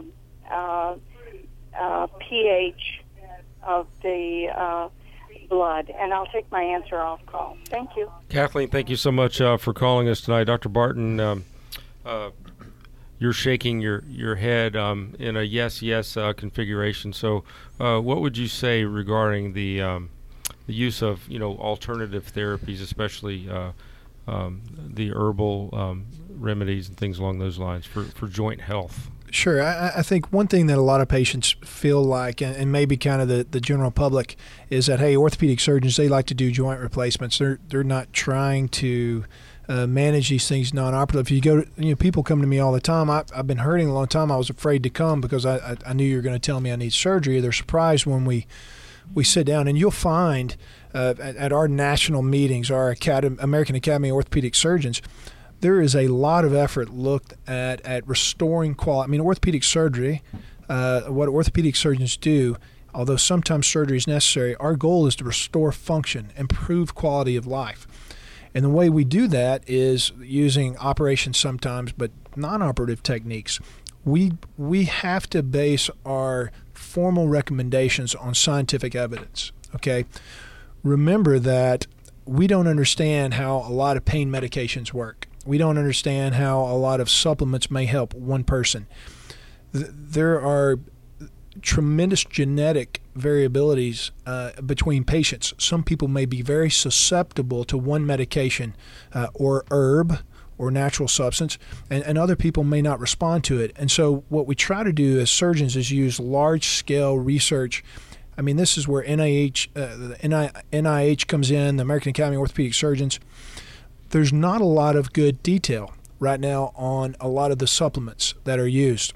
[SPEAKER 11] pH of the blood. And I'll take my answer off call. Thank you.
[SPEAKER 2] Kathleen, thank you so much for calling us tonight. Dr. Barton, you're shaking your head in a yes configuration. So what would you say regarding the use of alternative therapies, especially the herbal remedies and things along those lines for joint health?
[SPEAKER 3] Sure. I think one thing that a lot of patients feel like, and maybe kind of the general public, is that, hey, orthopedic surgeons, they like to do joint replacements. They're not trying to manage these things non-operative. You go to, people come to me all the time. I've been hurting a long time. I was afraid to come because I knew you were going to tell me I need surgery. They're surprised when we sit down, and you'll find at our national meetings, our American Academy of Orthopedic Surgeons, there is a lot of effort looked at restoring quality. I mean, orthopedic surgery, what orthopedic surgeons do, although sometimes surgery is necessary, our goal is to restore function, improve quality of life. And the way we do that is using operations sometimes, but non-operative techniques. We have to base our formal recommendations on scientific evidence, okay? Remember that we don't understand how a lot of pain medications work. We don't understand how a lot of supplements may help one person. There are tremendous genetic variabilities between patients. Some people may be very susceptible to one medication or herb or natural substance, and other people may not respond to it. And so what we try to do as surgeons is use large-scale research. I mean, this is where NIH comes in, the American Academy of Orthopedic Surgeons. There's not a lot of good detail right now on a lot of the supplements that are used.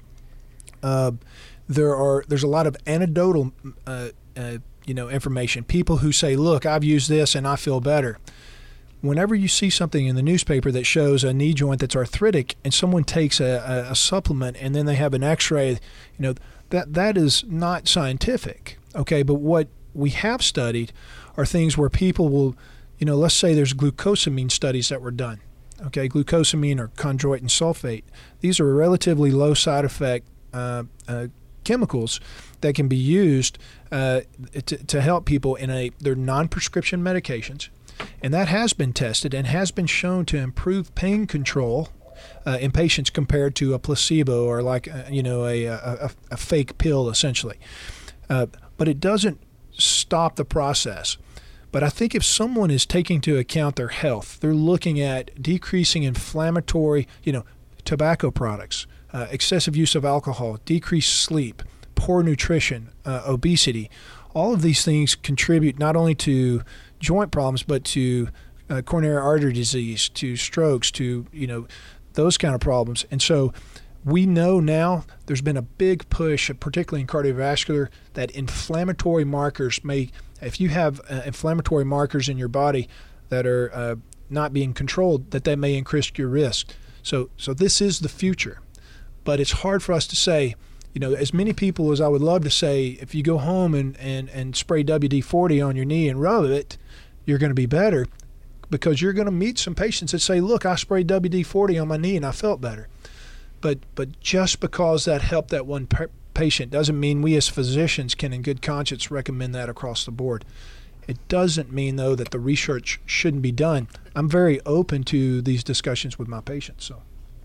[SPEAKER 3] There's a lot of anecdotal information. People who say, look, I've used this and I feel better. Whenever you see something in the newspaper that shows a knee joint that's arthritic and someone takes a supplement and then they have an x-ray, that is not scientific. Okay, but what we have studied are things where people will, let's say there's glucosamine studies that were done. Okay, glucosamine or chondroitin sulfate. These are relatively low side effect chemicals that can be used to help people they're non-prescription medications, and that has been tested and has been shown to improve pain control in patients compared to a placebo or like a fake pill essentially. But it doesn't stop the process. But I think if someone is taking into account their health, they're looking at decreasing inflammatory, tobacco products, excessive use of alcohol, decreased sleep, poor nutrition, obesity. All of these things contribute not only to joint problems, but to coronary artery disease, to strokes, to, those kind of problems. And so we know now there's been a big push, particularly in cardiovascular, that inflammatory markers if you have inflammatory markers in your body that are not being controlled, that may increase your risk. So this is the future. But it's hard for us to say, as many people as I would love to say, if you go home and spray WD-40 on your knee and rub it, you're going to be better, because you're going to meet some patients that say, look, I sprayed WD-40 on my knee and I felt better. But just because that helped that one patient doesn't mean we as physicians can in good conscience recommend that across the board. It doesn't mean, though, that the research shouldn't be done. I'm very open to these discussions with my patients. So.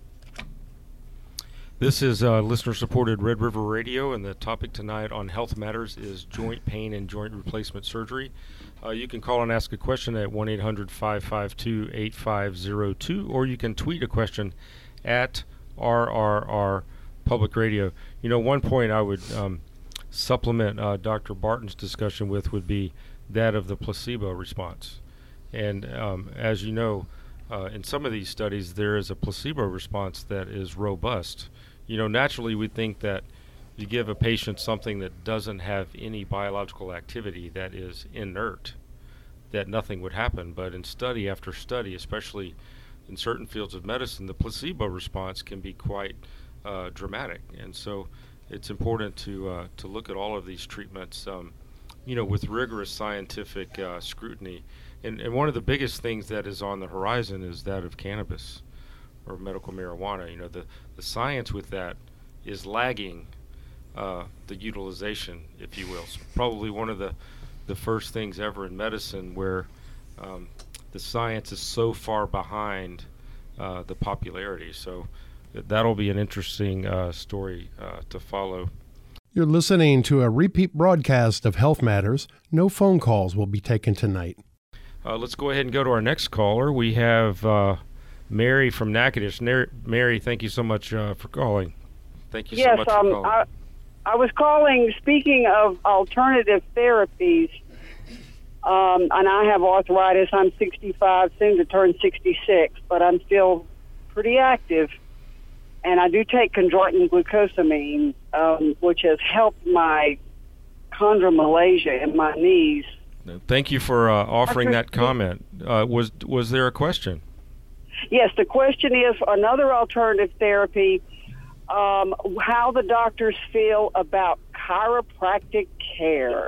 [SPEAKER 2] This is listener-supported Red River Radio, and the topic tonight on Health Matters is joint pain and joint replacement surgery. You can call and ask a question at 1-800-552-8502, or you can tweet a question at RRR Public Radio. One point I would supplement Dr. Barton's discussion with would be that of the placebo response. And as you know, in some of these studies, there is a placebo response that is robust. Naturally we think that you give a patient something that doesn't have any biological activity, that is inert, that nothing would happen. But in study after study, especially in certain fields of medicine, the placebo response can be quite dramatic. And so it's important to look at all of these treatments, with rigorous scientific scrutiny. And one of the biggest things that is on the horizon is that of cannabis or medical marijuana. The science with that is lagging the utilization, if you will. It's probably one of the first things ever in medicine where the science is so far behind the popularity. So that'll be an interesting story to follow.
[SPEAKER 1] You're listening to a repeat broadcast of Health Matters. No phone calls will be taken tonight.
[SPEAKER 2] Let's go ahead and go to our next caller. We have Mary from Natchitoches. Mary, thank you so much for calling. Thank you so much for calling.
[SPEAKER 12] I was calling, speaking of alternative therapies, and I have arthritis. I'm 65, soon to turn 66, but I'm still pretty active. And I do take chondroitin glucosamine, which has helped my chondromalacia in my knees.
[SPEAKER 2] Thank you for offering that comment. Was there a question?
[SPEAKER 12] Yes, the question is another alternative therapy, how the doctors feel about chiropractic care.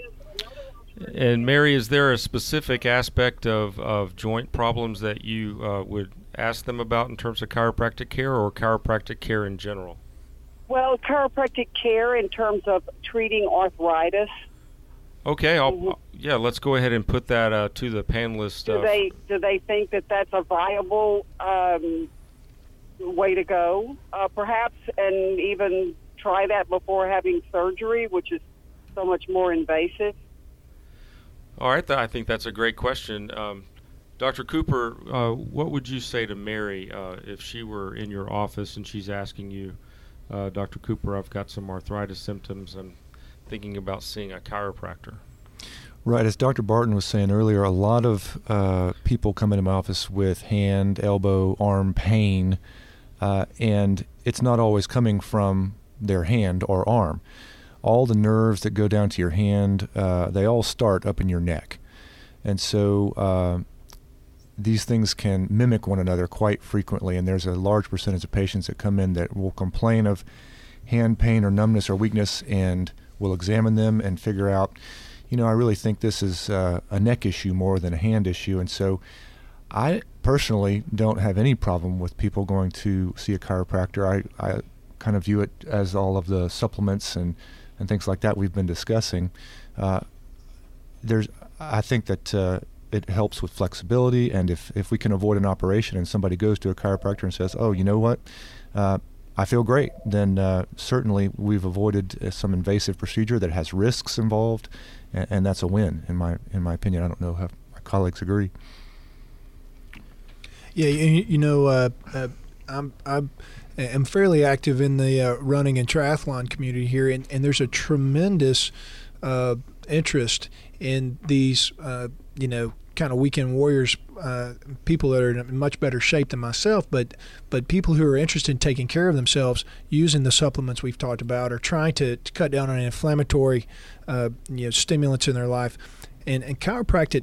[SPEAKER 2] And Mary, is there a specific aspect of joint problems that you would ask them about in terms of chiropractic care, or chiropractic care in general?
[SPEAKER 12] Well, chiropractic care in terms of treating arthritis.
[SPEAKER 2] Okay, let's go ahead and put that to the panelists.
[SPEAKER 12] Do they think that that's a viable way to go, perhaps, and even try that before having surgery, which is so much more invasive?
[SPEAKER 2] All right, I think that's a great question. Dr. Cooper, what would you say to Mary if she were in your office and she's asking you, Dr. Cooper, I've got some arthritis symptoms, I'm thinking about seeing a chiropractor?
[SPEAKER 5] Right, as Dr. Barton was saying earlier, a lot of people come into my office with hand, elbow, arm pain, and it's not always coming from their hand or arm. All the nerves that go down to your hand, they all start up in your neck. And so these things can mimic one another quite frequently, and there's a large percentage of patients that come in that will complain of hand pain or numbness or weakness, and we'll examine them and figure out, I really think this is a neck issue more than a hand issue. And so I personally don't have any problem with people going to see a chiropractor. I kind of view it as all of the supplements and things like that we've been discussing. I think that it helps with flexibility, and if we can avoid an operation and somebody goes to a chiropractor and says, oh, you know what, I feel great, then certainly we've avoided some invasive procedure that has risks involved, and that's a win in my opinion. I don't know how my colleagues agree.
[SPEAKER 3] Yeah, I'm fairly active in the running and triathlon community here, and there's a tremendous interest in these, kind of weekend warriors, people that are in much better shape than myself, but people who are interested in taking care of themselves using the supplements we've talked about, or trying to cut down on inflammatory stimulants in their life. And chiropractic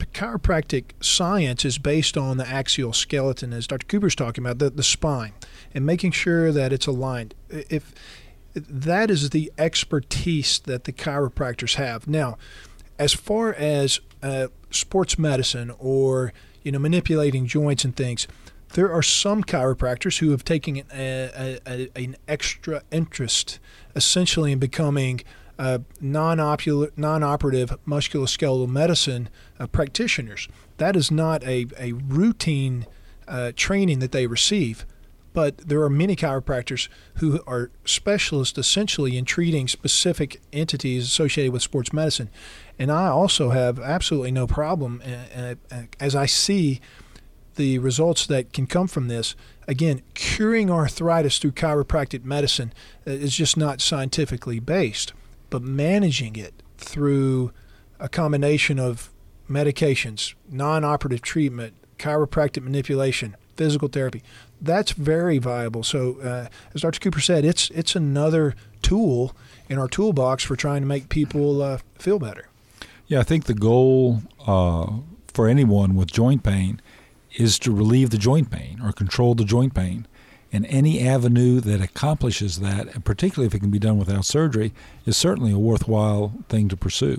[SPEAKER 3] science is based on the axial skeleton, as Dr. Cooper's talking about, the spine, and making sure that it's aligned. If that is the expertise that the chiropractors have. Now, as far as sports medicine or manipulating joints and things, there are some chiropractors who have taken an extra interest, essentially, in becoming non-operative musculoskeletal medicine practitioners. That is not a routine training that they receive, but there are many chiropractors who are specialists essentially in treating specific entities associated with sports medicine. And I also have absolutely no problem, as I see the results that can come from this. Again, curing arthritis through chiropractic medicine is just not scientifically based, but managing it through a combination of medications, non-operative treatment, chiropractic manipulation, physical therapy, that's very viable. So as Dr. Cooper said, it's another tool in our toolbox for trying to make people feel better.
[SPEAKER 4] Yeah, I think the goal for anyone with joint pain is to relieve the joint pain or control the joint pain. And any avenue that accomplishes that, and particularly if it can be done without surgery, is certainly a worthwhile thing to pursue.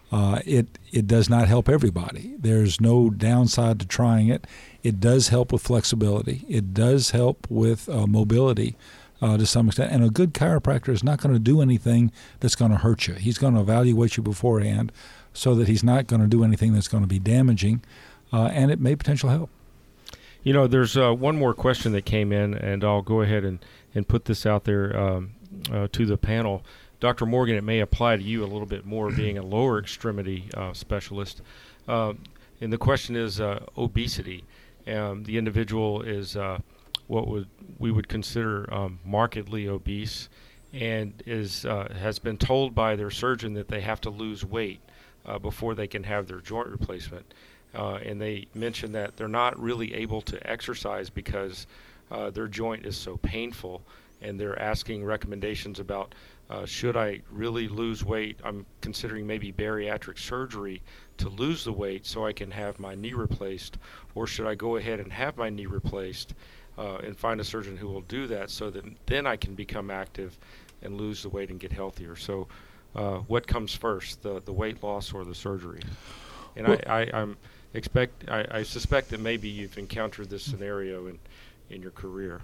[SPEAKER 4] It does not help everybody. There's no downside to trying it. It does help with flexibility. It does help with mobility to some extent. And a good chiropractor is not going to do anything that's going to hurt you. He's going to evaluate you beforehand so that he's not going to do anything that's going to be damaging, and it may potentially help.
[SPEAKER 2] There's one more question that came in, and I'll go ahead and put this out there to the panel. Dr. Morgan, it may apply to you a little bit more, being a lower extremity specialist. And the question is obesity. The individual is what we would consider markedly obese, and has been told by their surgeon that they have to lose weight before they can have their joint replacement. And they mentioned that they're not really able to exercise because their joint is so painful, and they're asking recommendations about should I really lose weight? I'm considering maybe bariatric surgery to lose the weight so I can have my knee replaced, or should I go ahead and have my knee replaced and find a surgeon who will do that so that then I can become active and lose the weight and get healthier. So what comes first, the weight loss or the surgery? And well, I suspect that maybe you've encountered this scenario in your career.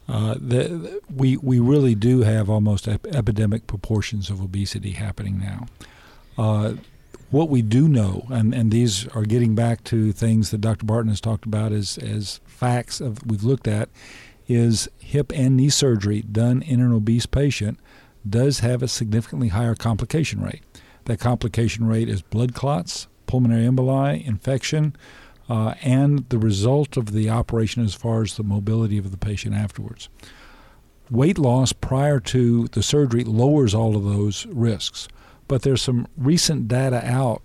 [SPEAKER 4] We really do have almost epidemic proportions of obesity happening now. What we do know, and these are getting back to things that Dr. Barton has talked about as facts we've looked at, is hip and knee surgery done in an obese patient does have a significantly higher complication rate. That complication rate is blood clots, pulmonary emboli, infection, and the result of the operation as far as the mobility of the patient afterwards. Weight loss prior to the surgery lowers all of those risks, but there's some recent data out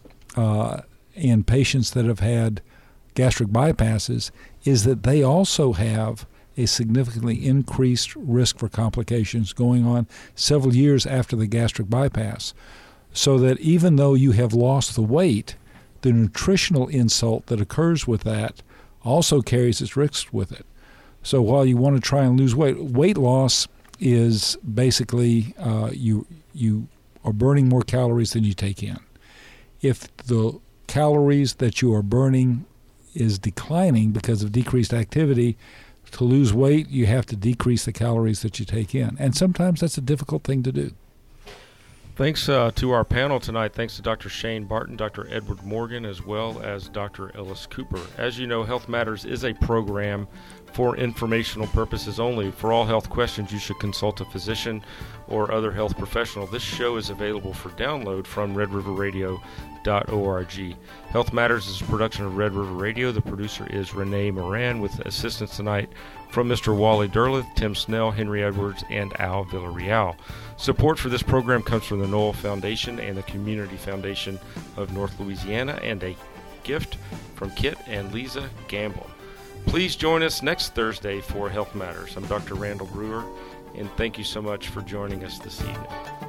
[SPEAKER 4] in patients that have had gastric bypasses is that they also have a significantly increased risk for complications going on several years after the gastric bypass. So that even though you have lost the weight, the nutritional insult that occurs with that also carries its risks with it. So while you want to try and lose weight loss is basically you are burning more calories than you take in. If the calories that you are burning is declining because of decreased activity, to lose weight, you have to decrease the calories that you take in. And sometimes that's a difficult thing to do.
[SPEAKER 2] Thanks to our panel tonight. Thanks to Dr. Shane Barton, Dr. Edward Morgan, as well as Dr. Ellis Cooper. As you know, Health Matters is a program for informational purposes only. For all health questions, you should consult a physician or other health professional. This show is available for download from redriverradio.org. Health Matters is a production of Red River Radio. The producer is Renee Moran, with assistance tonight from Mr. Wally Derleth, Tim Snell, Henry Edwards, and Al Villarreal. Support for this program comes from the Noel Foundation and the Community Foundation of North Louisiana, and a gift from Kit and Lisa Gamble. Please join us next Thursday for Health Matters. I'm Dr. Randall Brewer, and thank you so much for joining us this evening.